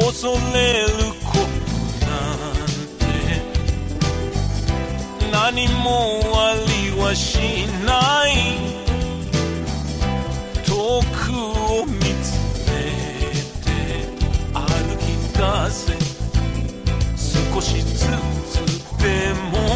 恐れることなんて何もありはしない。遠くを見つめて歩き出せ。少しずつでも